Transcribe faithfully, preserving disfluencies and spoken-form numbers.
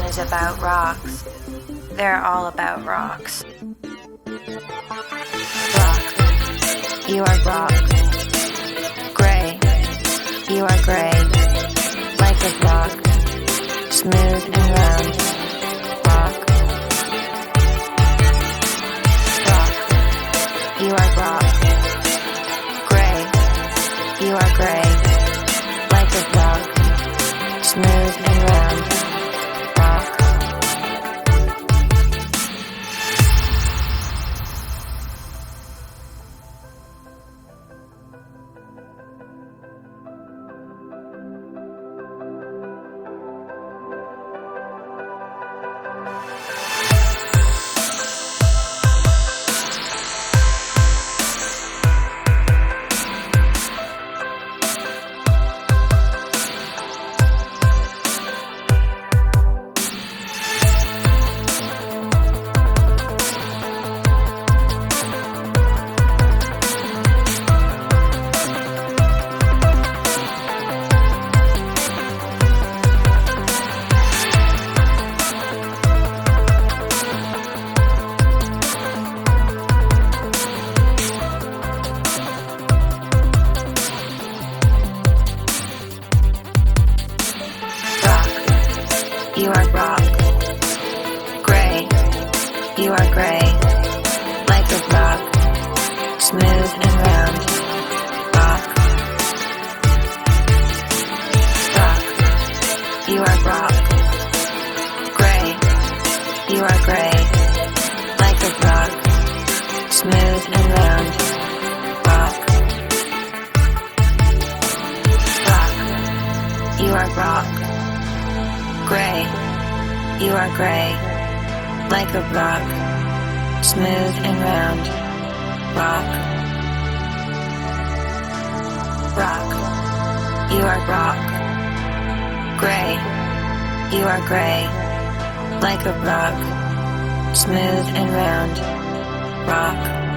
is about rocks. They're all about rocks. Rock. You are rock. Gray. You are gray. Like a rock. Smooth and round. Rock. Rock. You are rock. Gray. You are gray. Like a rock. Smooth and round. Rock. You are rock. Gray. You are gray. Like a rock. Smooth and round. Rock. Rock. You are rock. Gray. You are gray. Like a rock. Smooth and round. Rock. Rock. You are rock. Gray, you are gray, like a rock, smooth and round. Rock. Rock. You are rock. Gray, you are gray, like a rock, smooth and round. Rock.